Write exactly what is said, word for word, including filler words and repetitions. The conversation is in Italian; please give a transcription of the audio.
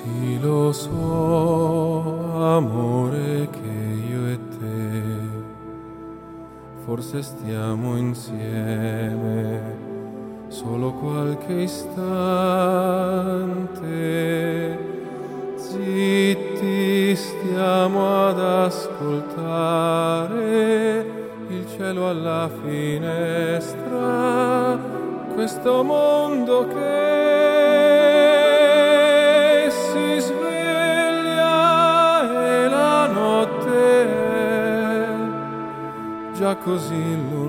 Sì, lo so, amore, che io e te forse stiamo insieme solo qualche istante. Zitti stiamo ad ascoltare il cielo alla finestra, questo mondo che si sveglia e la notte è già così lunga.